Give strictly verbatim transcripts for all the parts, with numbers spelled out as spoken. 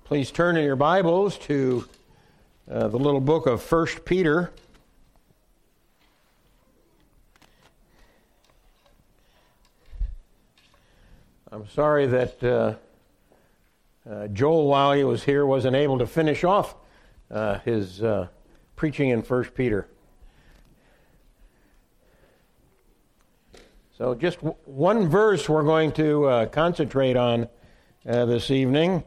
Please turn in your Bibles to uh, the little book of First Peter. I'm sorry that uh, uh, Joel, while he was here, wasn't able to finish off uh, his uh, preaching in First Peter. So just w- one verse we're going to uh, concentrate on uh, this evening.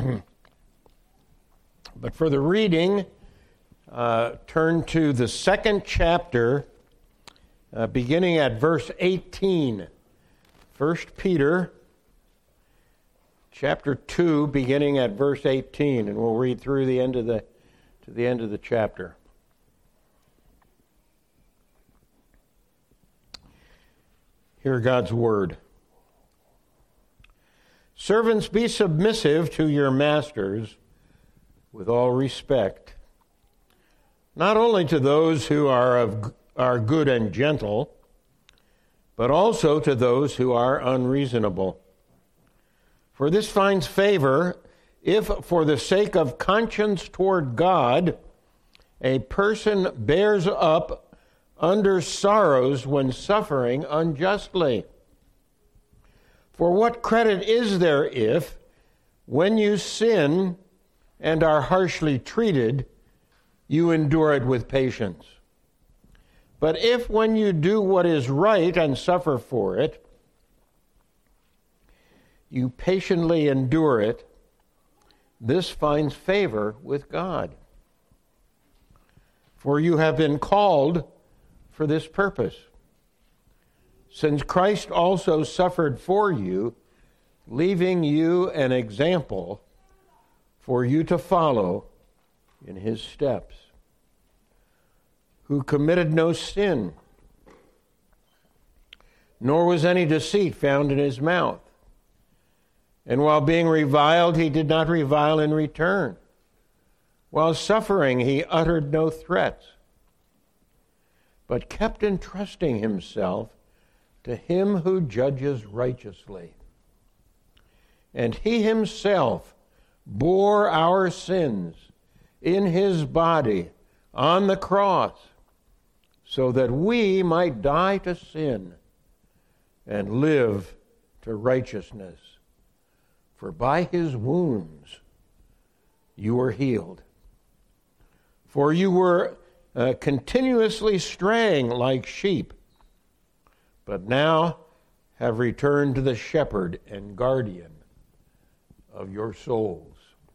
But for the reading, uh, turn to the second chapter, uh, beginning at verse eighteen. First Peter, chapter two, beginning at verse eighteen, and we'll read through the end of the to the end of the chapter. Hear God's word. Servants, be submissive to your masters with all respect, not only to those who are of are good and gentle, but also to those who are unreasonable. For this finds favor if, for the sake of conscience toward God, a person bears up under sorrows when suffering unjustly. For what credit is there if, when you sin and are harshly treated, you endure it with patience? But if when you do what is right and suffer for it, you patiently endure it, this finds favor with God. For you have been called for this purpose, since Christ also suffered for you, leaving you an example for you to follow in his steps, who committed no sin, nor was any deceit found in his mouth. And while being reviled, he did not revile in return. While suffering, he uttered no threats, but kept entrusting himself to him who judges righteously. And he himself bore our sins in his body on the cross, so that we might die to sin and live to righteousness. For by his wounds you were healed. For you were uh, continuously straying like sheep, but now have returned to the shepherd and guardian of your souls.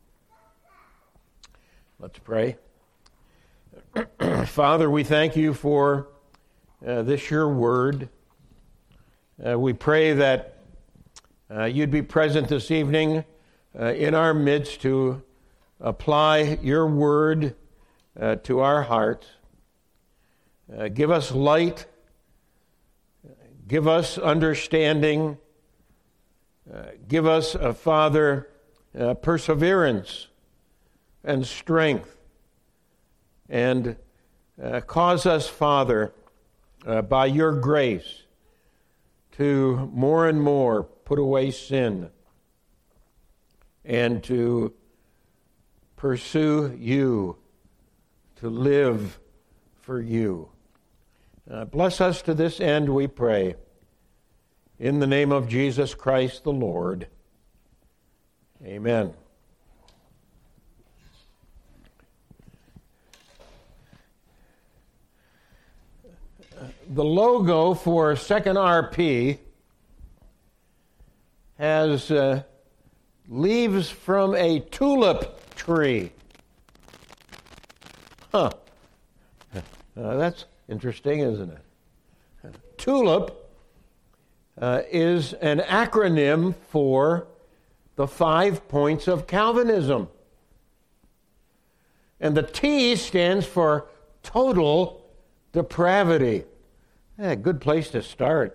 Let's pray. Father, we thank you for uh, this your word. Uh, we pray that uh, you'd be present this evening uh, in our midst to apply your word uh, to our hearts. Uh, give us light. Give us understanding. Uh, give us, uh, Father, uh, perseverance and strength. And uh, cause us, Father, uh, by your grace, to more and more put away sin and to pursue you, to live for you. Uh, bless us to this end, we pray. In the name of Jesus Christ the Lord. Amen. The logo for Second R P has uh, leaves from a tulip tree. Huh. Uh, that's interesting, isn't it? TULIP uh, is an acronym for the five points of Calvinism. And the T stands for total depravity. Yeah, good place to start.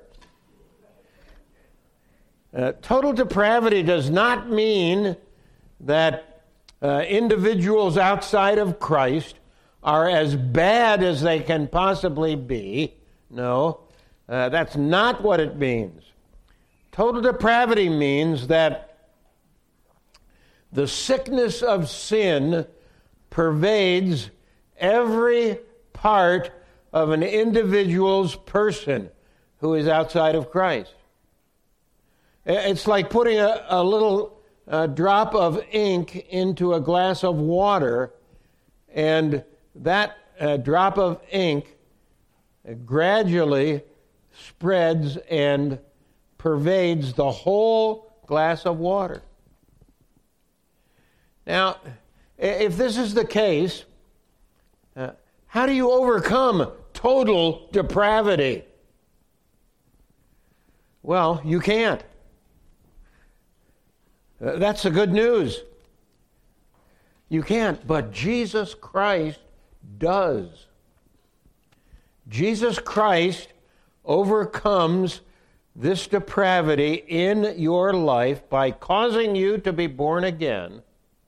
Uh, total depravity does not mean that uh, individuals outside of Christ are as bad as they can possibly be. No, uh, that's not what it means. Total depravity means that the sickness of sin pervades every part of an individual's person who is outside of Christ. It's like putting a, a little uh, drop of ink into a glass of water, and that uh, drop of ink gradually spreads and pervades the whole glass of water. Now, if this is the case, uh, how do you overcome total depravity? Well, you can't. Uh, that's the good news. You can't, but Jesus Christ does. Jesus Christ overcomes this depravity in your life by causing you to be born again.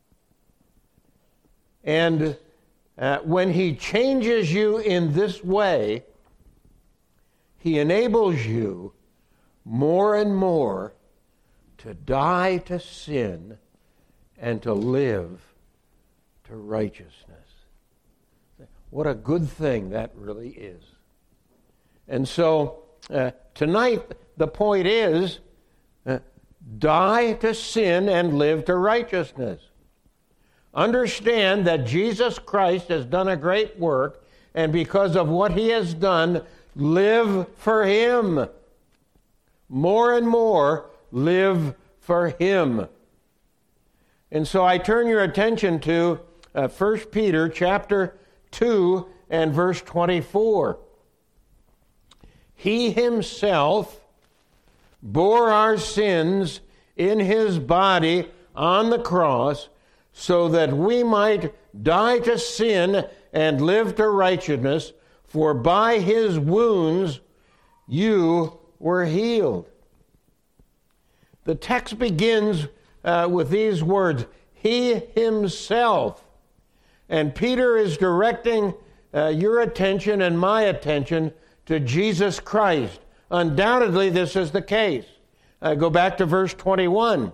And uh, when he changes you in this way, he enables you more and more to die to sin and to live to righteousness. What a good thing that really is. And so uh, tonight the point is uh, die to sin and live to righteousness. Understand that Jesus Christ has done a great work, and because of what he has done, live for him. More and more, live for him. And so I turn your attention to uh, First Peter chapter two and verse twenty-four. He himself bore our sins in his body on the cross, so that we might die to sin and live to righteousness, for by his wounds you were healed. The text begins uh, with these words, he himself. And Peter is directing uh, your attention and my attention to Jesus Christ. Undoubtedly, this is the case. Uh, go back to verse twenty-one.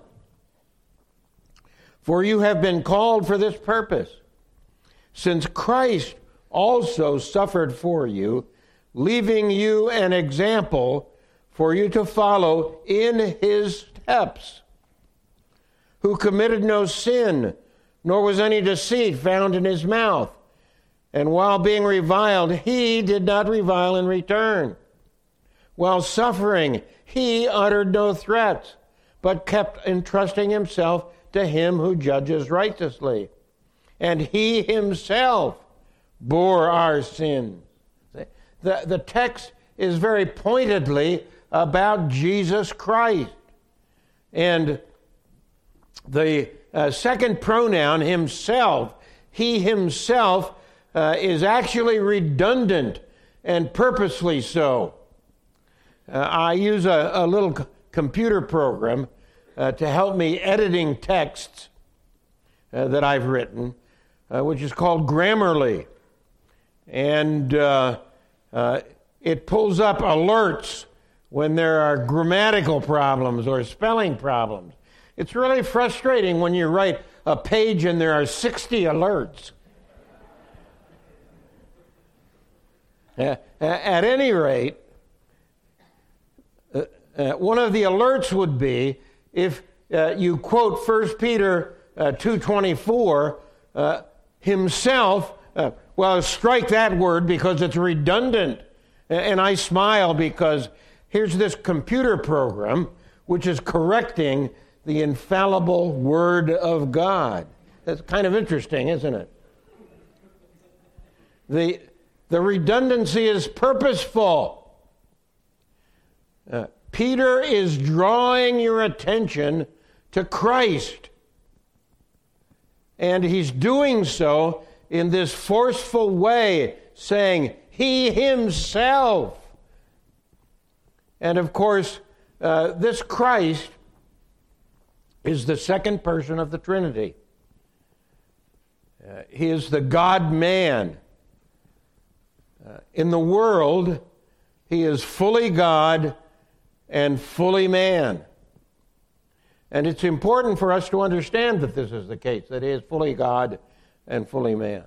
For you have been called for this purpose, since Christ also suffered for you, leaving you an example for you to follow in his steps, who committed no sin, nor was any deceit found in his mouth. And while being reviled, he did not revile in return. While suffering, he uttered no threats, but kept entrusting himself to him who judges righteously. And he himself bore our sins. The, the text is very pointedly about Jesus Christ. And the uh, second pronoun, himself, he himself, uh, is actually redundant and purposely so. Uh, I use a, a little c- computer program uh, to help me editing texts uh, that I've written, uh, which is called Grammarly. And uh, uh, it pulls up alerts when there are grammatical problems or spelling problems. It's really frustrating when you write a page and there are sixty alerts. Uh, at any rate, uh, uh, one of the alerts would be if uh, you quote First Peter uh, two twenty-four, uh, himself, uh, well, strike that word because it's redundant. And I smile because here's this computer program which is correcting the infallible Word of God. That's kind of interesting, isn't it? The, the redundancy is purposeful. Uh, Peter is drawing your attention to Christ. And he's doing so in this forceful way, saying, he himself. And of course, uh, this Christ is the second person of the Trinity. Uh, he is the God-man. Uh, in the world, he is fully God and fully man. And it's important for us to understand that this is the case, that he is fully God and fully man.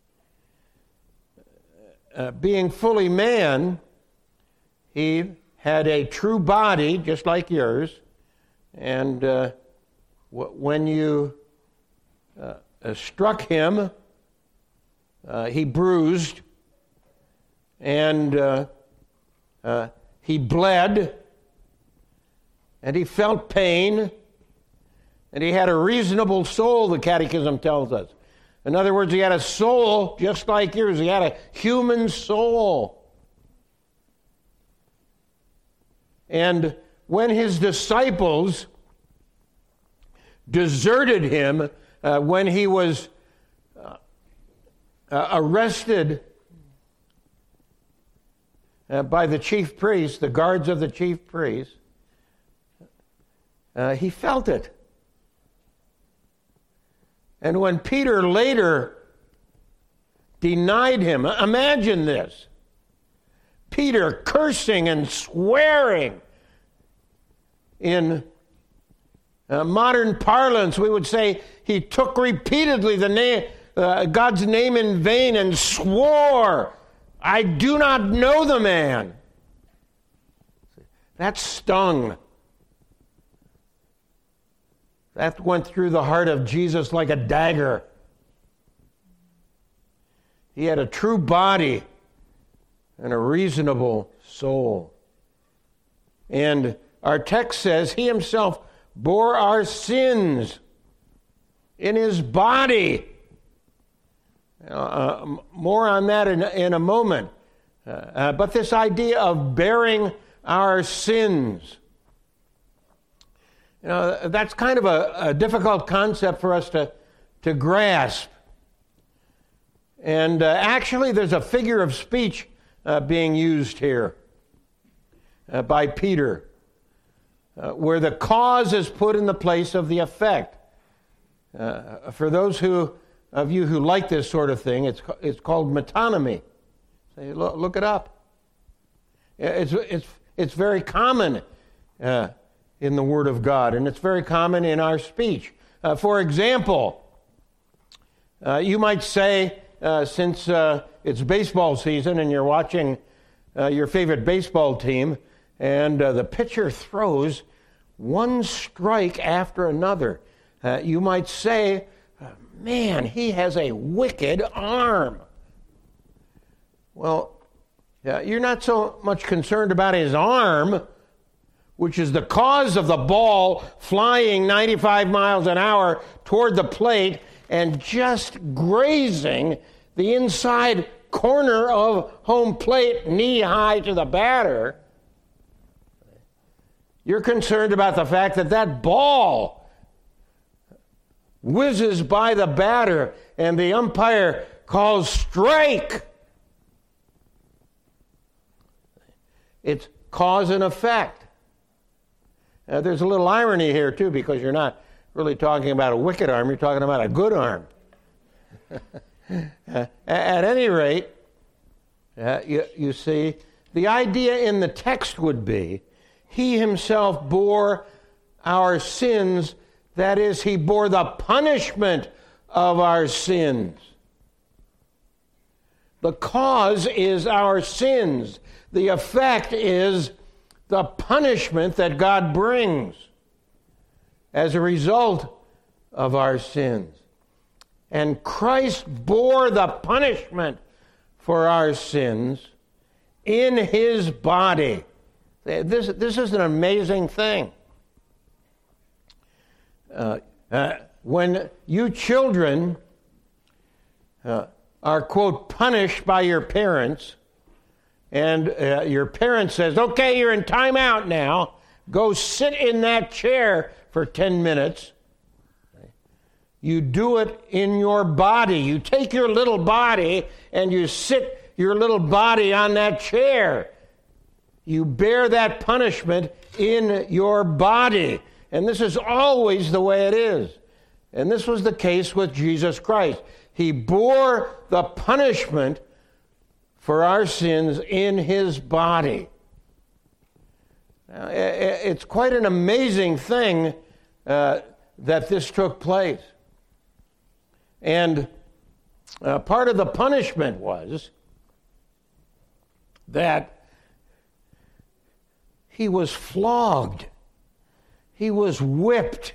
Uh, being fully man, he had a true body just like yours, and uh, w- when you uh, uh, struck him, uh, he bruised, and uh, uh, he bled, and he felt pain, and he had a reasonable soul, the Catechism tells us. In other words, he had a soul just like yours. He had a human soul. And when his disciples deserted him, uh, when he was uh, uh, arrested uh, by the chief priests, the guards of the chief priests, uh, he felt it. And when Peter later denied him, imagine this. Peter cursing and swearing. In uh, modern parlance, we would say he took repeatedly the name, uh, God's name in vain and swore, "I do not know the man." That stung. That went through the heart of Jesus like a dagger. He had a true body and a reasonable soul. And our text says he himself bore our sins in his body. Uh, more on that in, in a moment. Uh, uh, but this idea of bearing our sins, you know, that's kind of a, a difficult concept for us to, to grasp. And uh, actually, there's a figure of speech uh, being used here uh, by Peter, uh, where the cause is put in the place of the effect. Uh, for those who of you who like this sort of thing, it's it's called metonymy. Say, look, look it up. It's it's it's very common uh, in the Word of God, and it's very common in our speech. Uh, for example, uh, you might say, uh, since uh, it's baseball season and you're watching uh, your favorite baseball team, and uh, the pitcher throws one strike after another, uh, you might say, "Man, he has a wicked arm." Well, uh, you're not so much concerned about his arm, which is the cause of the ball flying ninety-five miles an hour toward the plate and just grazing the inside corner of home plate knee-high to the batter. You're concerned about the fact that that ball whizzes by the batter and the umpire calls strike. It's cause and effect. Uh, there's a little irony here, too, because you're not really talking about a wicked arm, you're talking about a good arm. uh, at any rate, uh, you, you see, the idea in the text would be, he himself bore our sins, that is, he bore the punishment of our sins. The cause is our sins. The effect is the punishment that God brings as a result of our sins. And Christ bore the punishment for our sins in his body. This, this is an amazing thing. Uh, uh, when you children uh, are, quote, punished by your parents, and uh, your parent says, "Okay, you're in timeout now. Go sit in that chair for ten minutes. You do it in your body. You take your little body and you sit your little body on that chair. You bear that punishment in your body. And this is always the way it is. And this was the case with Jesus Christ. He bore the punishment for our sins in his body. Now, it's quite an amazing thing uh, that this took place. And uh, part of the punishment was that he was flogged. He was whipped.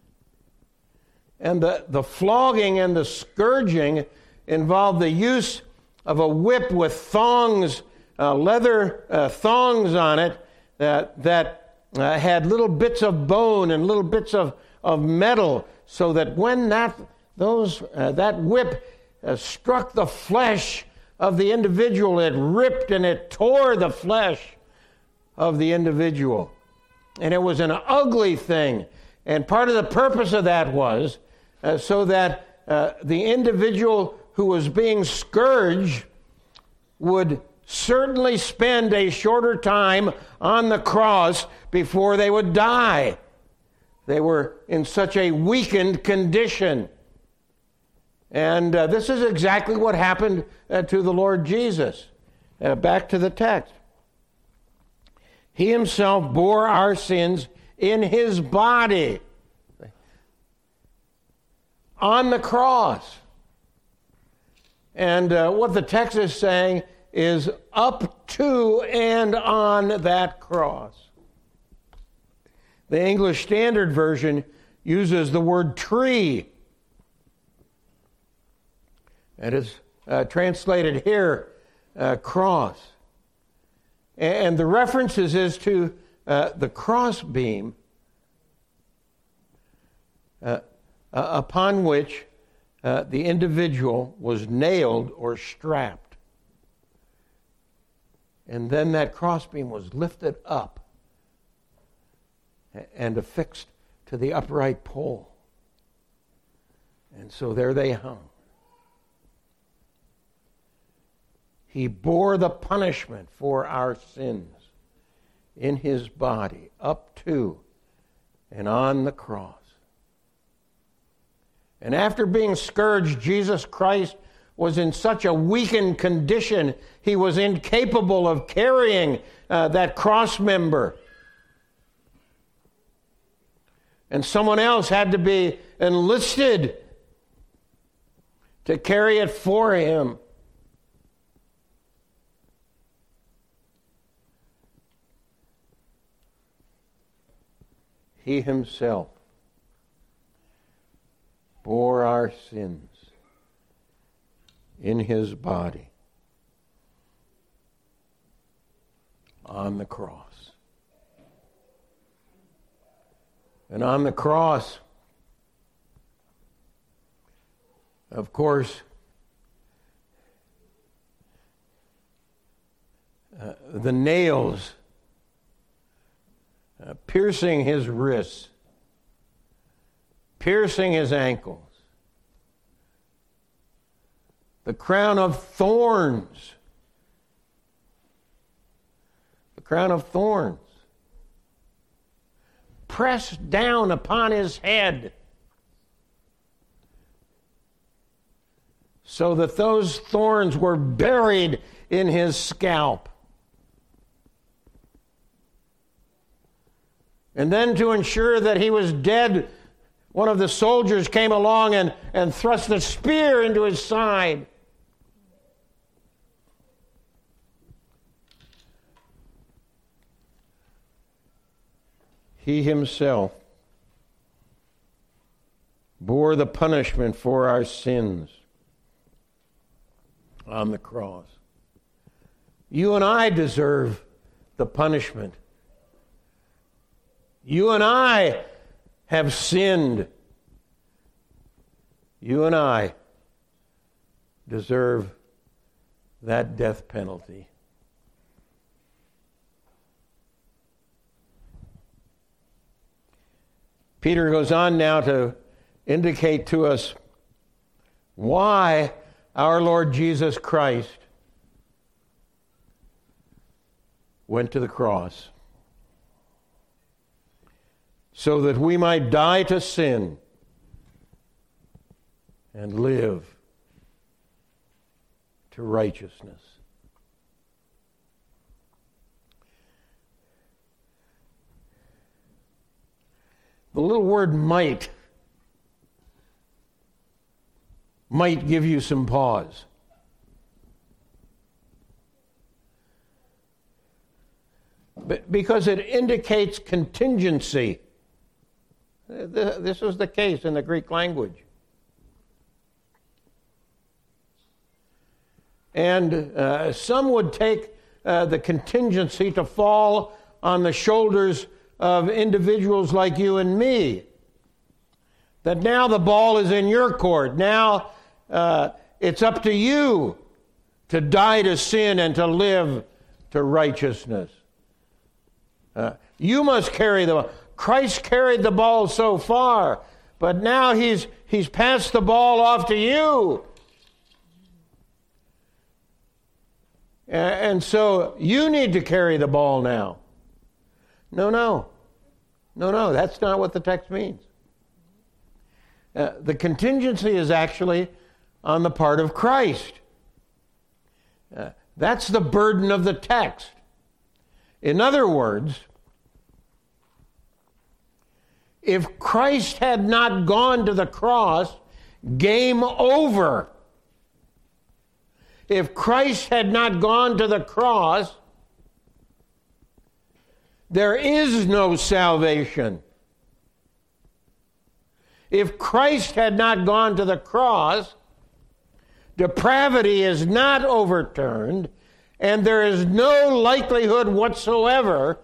And the, the flogging and the scourging involved the use of a whip with thongs, uh, leather uh, thongs on it that, that uh, had little bits of bone and little bits of, of metal, so that when that, those, uh, that whip uh, struck the flesh of the individual, it ripped and it tore the flesh of the individual. And it was an ugly thing. And part of the purpose of that was uh, so that uh, the individual who was being scourged would certainly spend a shorter time on the cross before they would die. They were in such a weakened condition. And uh, this is exactly what happened uh, to the Lord Jesus. Uh, back to the text. He himself bore our sins in his body on the cross. And uh, what the text is saying is up to and on that cross. The English Standard Version uses the word tree. It is uh, translated here, uh, cross. And the references is to uh, the cross beam uh, uh, upon which uh, the individual was nailed or strapped. And then that crossbeam was lifted up and affixed to the upright pole. And so there they hung. He bore the punishment for our sins in his body up to and on the cross. And after being scourged, Jesus Christ was in such a weakened condition, he was incapable of carrying uh, that cross member. And someone else had to be enlisted to carry it for him. He himself bore our sins in his body on the cross. And on the cross, of course, uh, the nails uh, piercing his wrists, piercing his ankles, the crown of thorns, the crown of thorns, pressed down upon his head, so that those thorns were buried in his scalp. And then to ensure that he was dead, one of the soldiers came along and, and thrust a spear into his side. He himself bore the punishment for our sins on the cross. You and I deserve the punishment. You and I have sinned. You and I deserve that death penalty. Peter goes on now to indicate to us why our Lord Jesus Christ went to the cross. So that we might die to sin and live to righteousness. the little word might might give you some pause. But because it indicates contingency. This is the case in the Greek language. And uh, some would take uh, the contingency to fall on the shoulders of individuals like you and me. That now the ball is in your court. Now uh, it's up to you to die to sin and to live to righteousness. Uh, you must carry the ball. Christ carried the ball so far, but now he's he's passed the ball off to you. And so you need to carry the ball now. No, no. No, no, that's not what the text means. Uh, the contingency is actually on the part of Christ. Uh, that's the burden of the text. In other words, if Christ had not gone to the cross, game over. If Christ had not gone to the cross, there is no salvation. If Christ had not gone to the cross, depravity is not overturned, and there is no likelihood whatsoever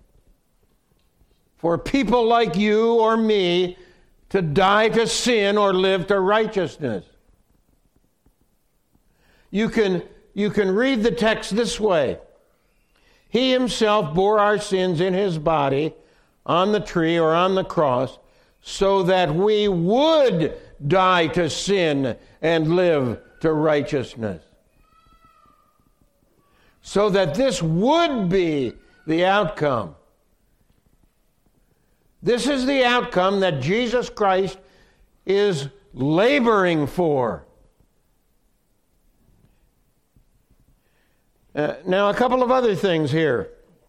for people like you or me to die to sin or live to righteousness. You can, you can read the text this way. He himself bore our sins in his body on the tree or on the cross so that we would die to sin and live to righteousness. So that this would be the outcome. This is the outcome that Jesus Christ is laboring for. Uh, now, a couple of other things here.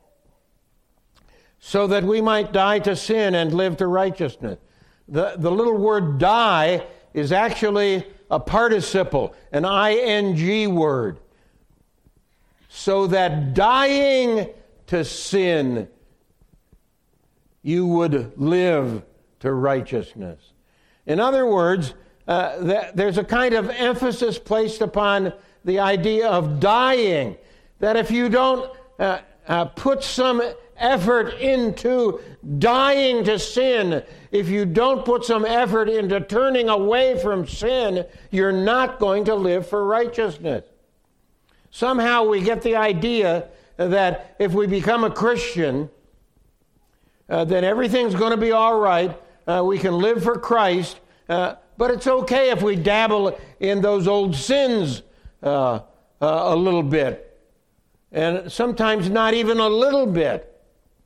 So that we might die to sin and live to righteousness. The, the little word die is actually a participle, an ing word. So that dying to sin, you would live to righteousness. In other words, uh, th- there's a kind of emphasis placed upon the idea of dying. That if you don't uh, uh, put some effort into dying to sin, if you don't put some effort into turning away from sin, you're not going to live for righteousness. Somehow we get the idea that if we become a Christian, uh, then everything's going to be all right. Uh, we can live for Christ, uh, but it's okay if we dabble in those old sins uh, uh, a little bit. And sometimes not even a little bit.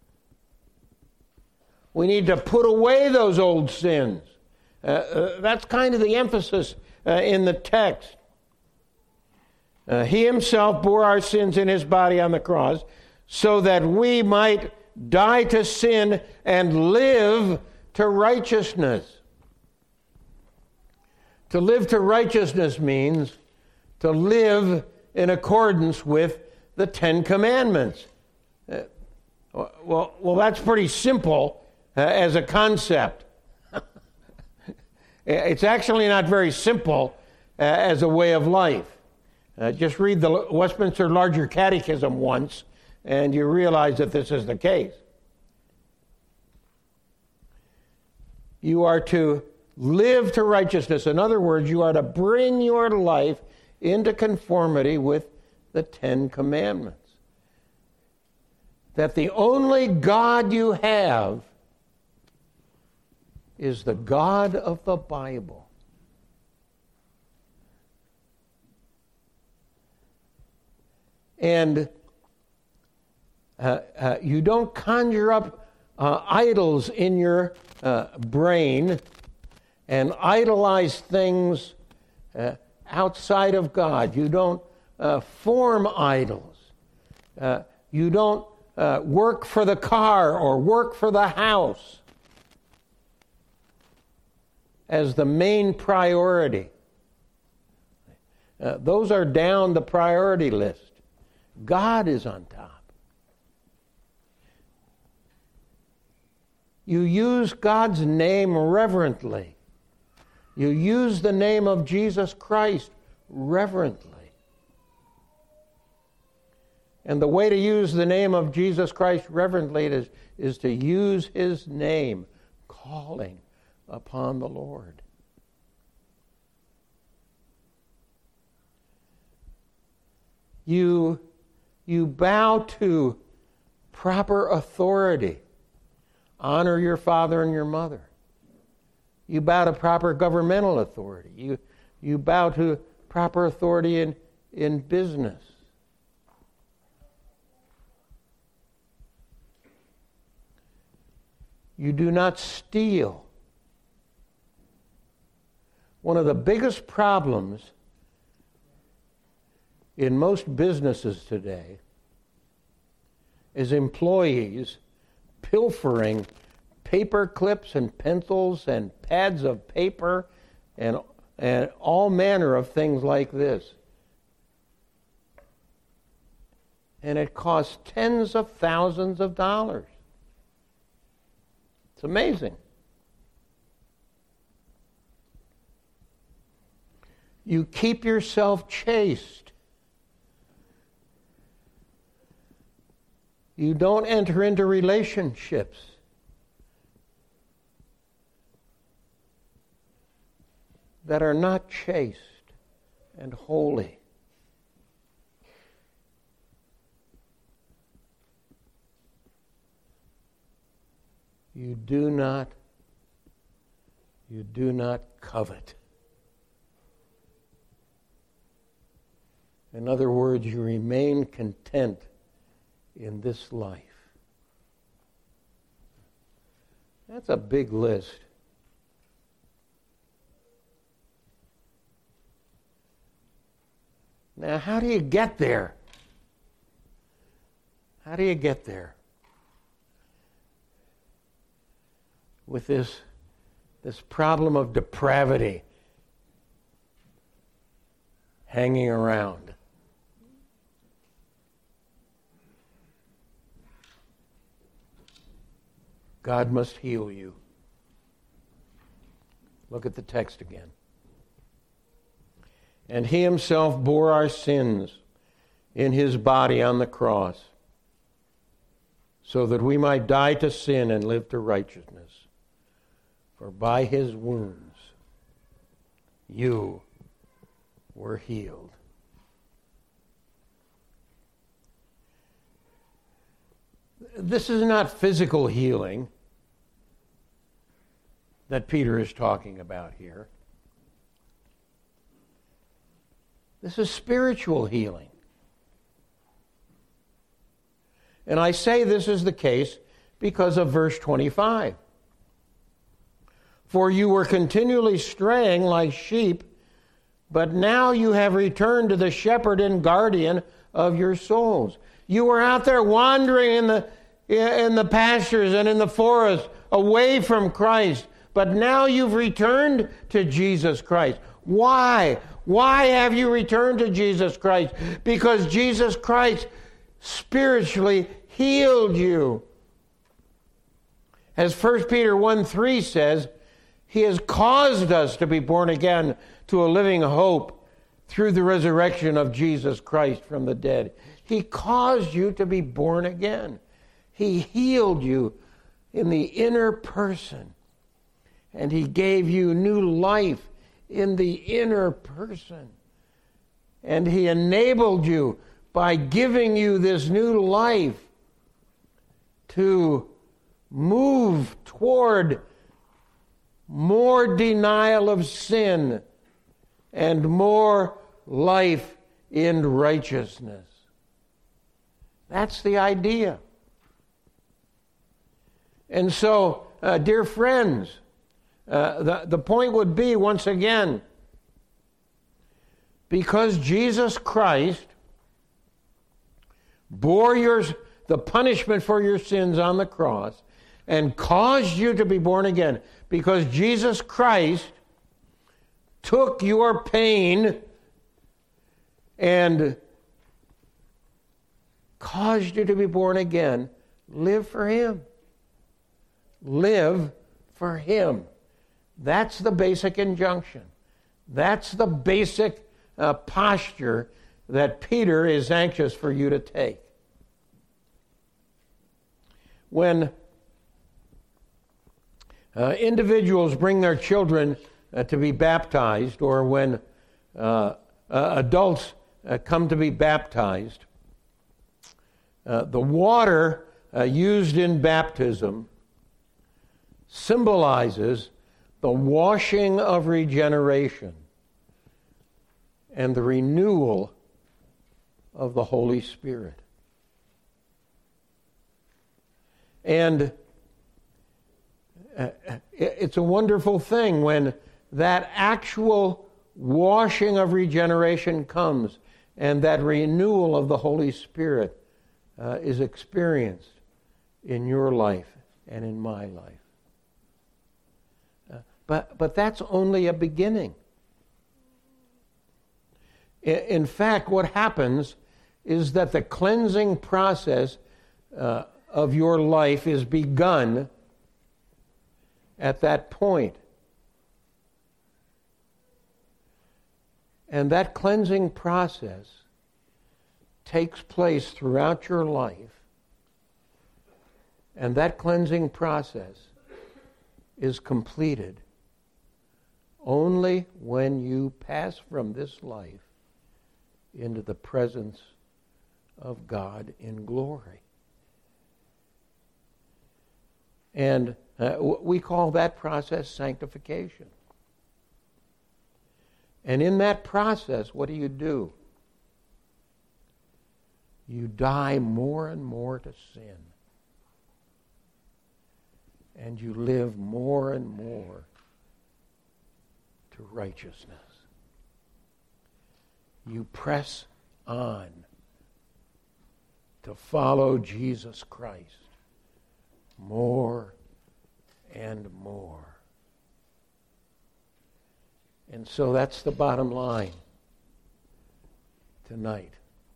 We need to put away those old sins. Uh, uh, that's kind of the emphasis uh, in the text. Uh, he himself bore our sins in his body on the cross so that we might die to sin and live to righteousness. To live to righteousness means to live in accordance with the Ten Commandments. Uh, well, well, that's pretty simple uh, as a concept. It's actually not very simple uh, as a way of life. Uh, just read the Westminster Larger Catechism once, and you realize that this is the case. You are to live to righteousness. In other words, you are to bring your life into conformity with the Ten Commandments. That the only God you have is the God of the Bible. And uh, uh, you don't conjure up uh, idols in your uh, brain and idolize things uh, outside of God. You don't uh, form idols. Uh, you don't uh, work for the car or work for the house. as the main priority. Uh, those are down the priority list. God is on top. You use God's name reverently. You use the name of Jesus Christ reverently. And the way to use the name of Jesus Christ reverently is, is to use his name, calling upon the Lord. You, you bow to proper authority. Honor your father and your mother. You bow to proper governmental authority. You, you bow to proper authority in, in business. You do not steal. One of the biggest problems in most businesses today is employees pilfering paper clips and pencils and pads of paper and, and all manner of things like this. And it costs tens of thousands of dollars. It's amazing. You keep yourself chaste. You don't enter into relationships that are not chaste and holy. You do not, you do not covet. In other words, you remain content in this life. That's a big list. Now, how do you get there? How do you get there? With this, this problem of depravity hanging around. God must heal you. Look at the text again. And he himself bore our sins in his body on the cross, so that we might die to sin and live to righteousness. For by his wounds you were healed. This is not physical healing that Peter is talking about here. This is spiritual healing. And I say this is the case because of verse twenty-five. For you were continually straying like sheep, but now you have returned to the shepherd and guardian of your souls. You were out there wandering in the in the pastures and in the forest away from Christ, but now you've returned to Jesus Christ. Why? Why have you returned to Jesus Christ? Because Jesus Christ spiritually healed you. As First Peter one three says, he has caused us to be born again to a living hope through the resurrection of Jesus Christ from the dead. He caused you to be born again. He healed you in the inner person. And he gave you new life in the inner person. And he enabled you by giving you this new life to move toward more denial of sin and more life in righteousness. That's the idea. And so, uh, dear friends, uh, the, the point would be, once again, because Jesus Christ bore your, the punishment for your sins on the cross and caused you to be born again, because Jesus Christ took your pain and caused you to be born again, live for Him. Live for Him. That's the basic injunction. That's the basic uh, posture that Peter is anxious for you to take. When uh, individuals bring their children uh, to be baptized, or when uh, uh, adults uh, come to be baptized, uh, the water uh, used in baptism symbolizes the washing of regeneration and the renewal of the Holy Spirit. And it's a wonderful thing when that actual washing of regeneration comes and that renewal of the Holy Spirit uh, is experienced in your life and in my life. Uh, but, but that's only a beginning. In fact, what happens is that the cleansing process uh, of your life is begun at that point. And that cleansing process takes place throughout your life. And that cleansing process is completed only when you pass from this life into the presence of God in glory. And uh, we call that process sanctification. And in that process, what do you do? You die more and more to sin. And you live more and more to righteousness. You press on to follow Jesus Christ more and more. And so that's the bottom line tonight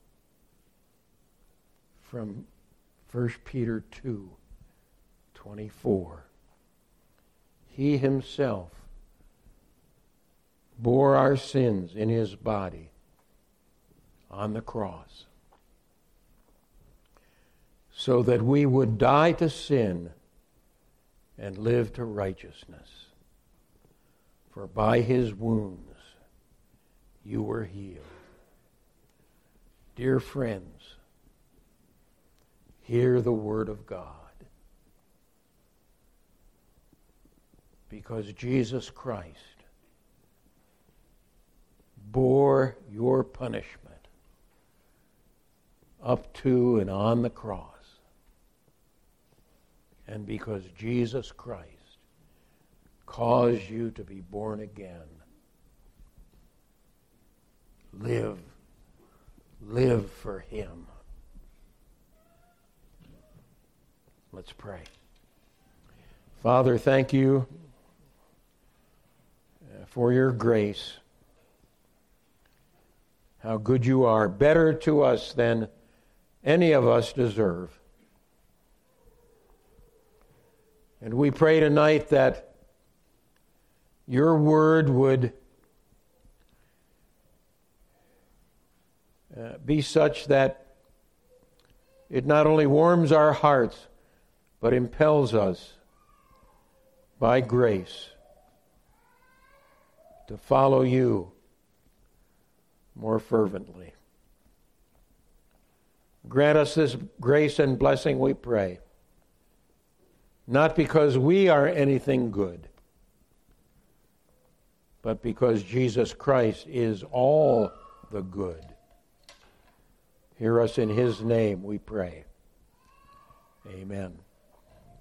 from First Peter two twenty-four. He himself bore our sins in his body on the cross, so that we would die to sin and live to righteousness. For by his wounds you were healed. Dear friends, hear the word of God. Because Jesus Christ bore your punishment up to and on the cross. And because Jesus Christ caused you to be born again, live, live for him. Let's pray. Father, thank you for your grace. How good you are, better to us than any of us deserve. And we pray tonight that your word would uh, be such that it not only warms our hearts, but impels us by grace to follow you more fervently. Grant us this grace and blessing, we pray, not because we are anything good, but because Jesus Christ is all the good. Hear us in his name, we pray. Amen.